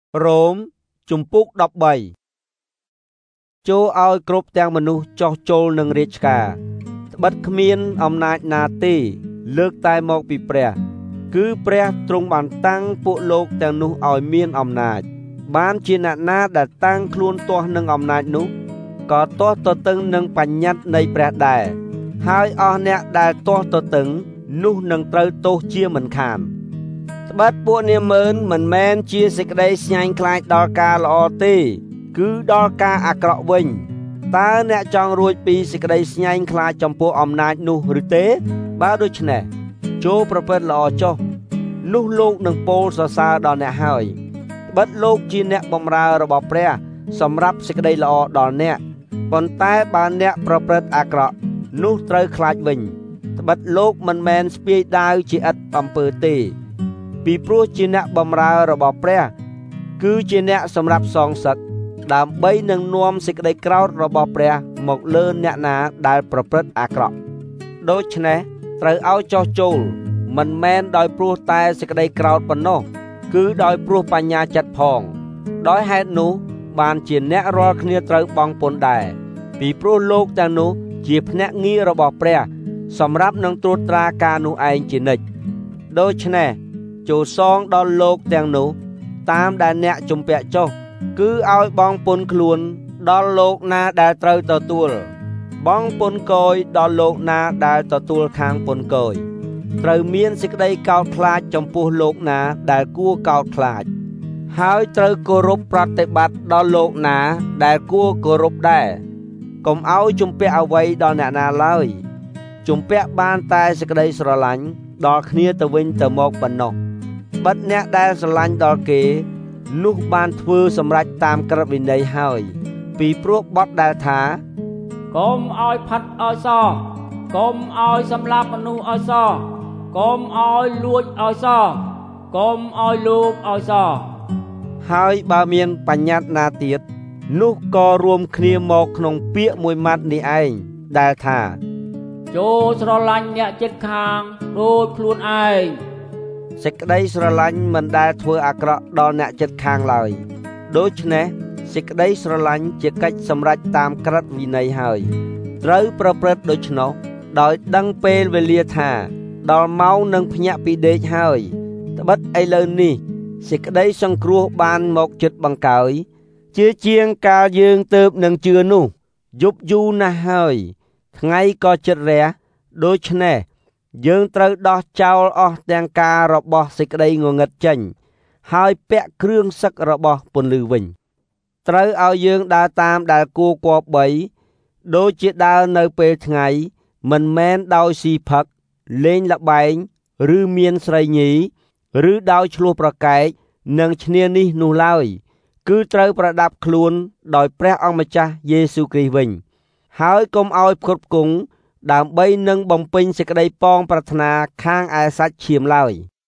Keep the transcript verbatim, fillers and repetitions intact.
រ៉ូមជំពូកដប់បីចូលឲ្យគ្រប់ទាំងមនុស្សចោះចូលនឹងរាជការត្បិតគ្មានអំណាចណាទេលើកតែមកពីព្រះគឺព្រះទ្រង់បានតាំងពួកលោកទាំងនោះឲ្យមានអំណាចបានជាអ្នកណាដែលតាំងខ្លួនទាស់នឹងអំណាចនោះក៏ទាស់ទទឹងនឹងបញ្ញត្តិនៃព្រះដែរហើយអស់អ្នកដែលទាស់ទទឹងនោះនឹងត្រូវទោសជាមិនខានត្បិតពួកនាម៉ឺនមិនមែនជាសេចក្តីស្ញាញ់ខ្លាចដល់ការល្អទេគឺដល់ការអាក្រក់វិញតើអ្នកចង់រួចពីសេចក្តីស្ញាញ់ខ្លាចចំពោះអំណាចនោះឬទេបើដូច្នេះចូលប្រព្រឹត្តល្អចុះនោះលោកនឹងពោលសរសើរដល់អ្នកហើយត្បិតលោកជាអ្នកបម្រើរបស់ព្រះសម្រាប់សេចក្តីល្អដល់អ្នកប៉ុន្តែបើអ្នកប្រព្រឹត្តអាក្រក់នោះត្រូវខ្លាចវិញត្បិតលោកមិនមែនស្ពាយដាវជាឥតអំពើទេពីព្រោះជាអ្នកបម្រើរបស់ព្រះគឺជាអ្នកសម្រាប់សងសឹកដើម្បីនឹងនាំសេចក្តីក្រោធរបស់ព្រះមកលើអ្នកណាដែលប្រព្រឹត្តអាក្រក់ដូច្នេះត្រូវឲ្យចោះចូលមិនមែនដោយព្រោះតែសេចក្តីក្រោធប៉ុណ្ណោះគឺដោយព្រោះបញ្ញាចិត្តផងដោយហេតុនោះបានជាអ្នករាល់គ្នាត្រូវបង់ពន្ធដែរពីព្រោះលោកទាំងនោះជាភ្នាក់ងាររបស់ព្រះសម្រាប់នឹងត្រួតត្រាការនោះឯងជានិច្ចដូច្នេះចូលសងដល់លោកទាំងនោះតាមដែលអ្នកជំពាក់ចុះគឺឲ្យបង់ពន្ធខ្លួនដល់លោកណាដែលត្រូវទទួលបង់ពន្ធគយដល់លោកណាដែលទទួលខាងពន្ធគយត្រូវមានសេចក្តីកោតខ្លាចចំពោះលោកណាដែលគួរកោតខ្លាចហើយត្រូវគោរពប្រតិបត្តិដល់លោកណាដែលគួរគោរពដែរកុំឲ្យជំពាក់អ្វីដល់អ្នកណាឡើយជំពាក់បានតែសេចក្តីស្រឡាញ់ដល់គ្នាទៅវិញទៅមកប៉ុណ្ណោះបិទអ្នកដែលស្រឡាញ់ដល់គេនោះបានធ្វើសម្រេចតាមក្រឹតវិន័យហើយពីព្រោះបទដែលថាកុំឲ្យផាត់ឲ្យសងកុំឲ្យសម្លាប់មនុស្សឲ្យសងកុំឲ្យលួចឲ្យសងកុំឲ្យលោភឲ្យសងហើយបើមានបញ្ញត្តិណាទៀតនោះក៏រួមគ្នាមកក្នុងពាក្យមួយម៉ាត់នេះឯងដែលថាចូលស្រឡាញ់អ្នកជិតខាងដូចខ្លួនឯងសេចក្តីស្រឡាញ់មិនដែលធ្វើអាក្រក់ដល់អ្នកជិតខាងឡើយដូច្នេះសេចក្តីស្រឡាញ់ជាកិច្ចសម្រេចតាមក្រឹតវិន័យហើយត្រូវប្រព្រឹត្តដូច្នោះដោយដឹងពេលវេលាថាដល់ម៉ោងនឹងភ្ញាក់ពីដេកហើយត្បិតឥឡូវនេះសេចក្តីសង្គ្រោះបានមកជិតបង្កើយជាជាងកាលយើងទៅនឹងជឿនោះយប់យូរណាស់ហើយថ្ងៃក៏ជិតរះដូច្នេះយើងត្រូវដោះចោលអស់ទាំងការរបស់សេចក្តីងងឹតចេញហើយពាក់គ្រឿងសឹករបស់ពន្លឺវិញត្រូវឲ្យយើងដើរតាមដែលគួរគប្បីដូចជាដើរនៅពេលថ្ងៃមិនមែនដោយស៊ីផឹកលេងល្បែងឬមានស្រីញីឬដោយឈ្លោះប្រកែកនឹងឈ្នានេះនោះឡើយគឺត្រូវប្រដាប់ខ្លួនដោយព្រះអង្គម្ចាស់យេស៊ូវគ្រីស្ទវិញហើយកុំឲ្យផ្គត់ផ្គង់ដើម្បីនឹងបំពេញសេចក្តីប៉ងប្រាថ្នាខាងឯសាច់ឈាមឡើយ